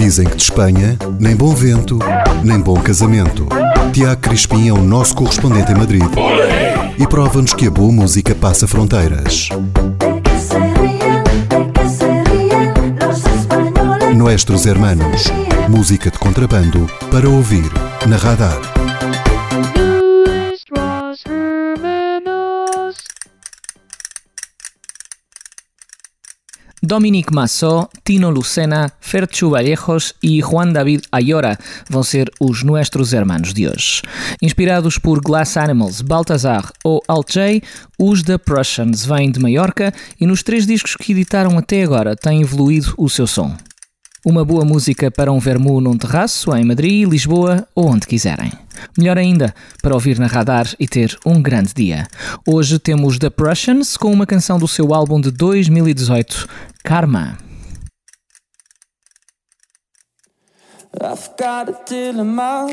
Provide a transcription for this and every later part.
Dizem que de Espanha, nem bom vento, nem bom casamento. Tiago Crispim é o nosso correspondente em Madrid e prova-nos que a boa música passa fronteiras. Nuestros Hermanos, música de contrabando para ouvir na Radar. Dominic Massó, Tino Lucena, Ferchu Vallejos e Juan David Ayora vão ser os Nuestros Hermanos de hoje. Inspirados por Glass Animals, Baltazar ou Alt J, os The Prussians vêm de Maiorca e nos 3 discos que editaram até agora têm evoluído o seu som. Uma boa música para um vermú num terraço, em Madrid, Lisboa ou onde quiserem. Melhor ainda, para ouvir na Radar e ter um grande dia. Hoje temos The Prussians com uma canção do seu álbum de 2018, Karma. I've got a dilemma.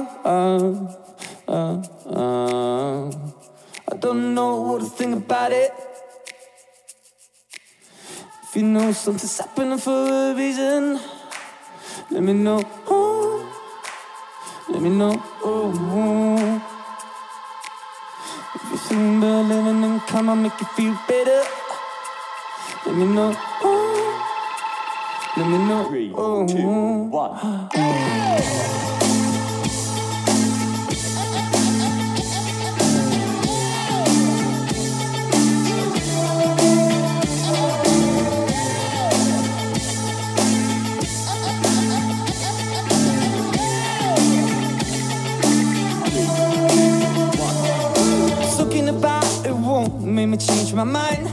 I don't know what to think about it. If you know something's happening for a reason, let me know. Let me know. If you think about living in karma make you feel better, let me know. Let me know. 3, 2, 1. Made me change my mind.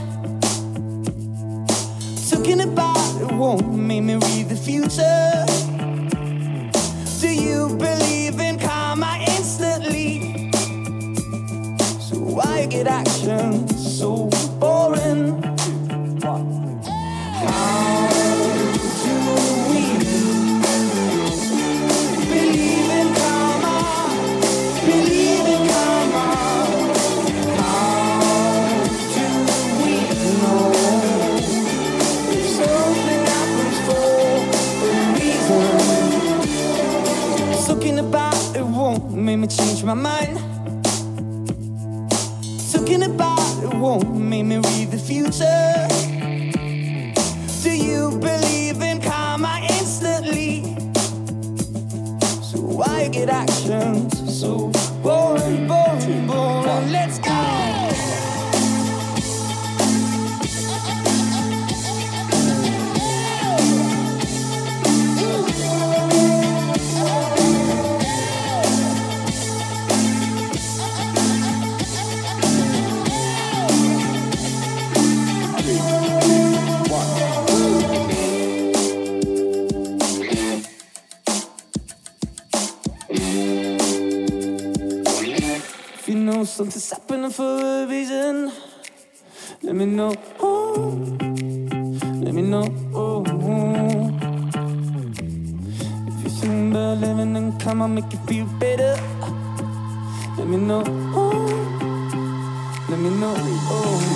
Talking about it won't make me read the future. Do you believe in karma instantly? So why get action so boring? How do we believe in karma? Believe in karma. Made me change my mind. Talking about it won't make me read the future. Do you believe in karma instantly? So why get actions so boring, boring, boring? Let's go. Something's happening for a reason. Let me know. Let me know. If you think about living in karma make you feel better, let me know. Let me know.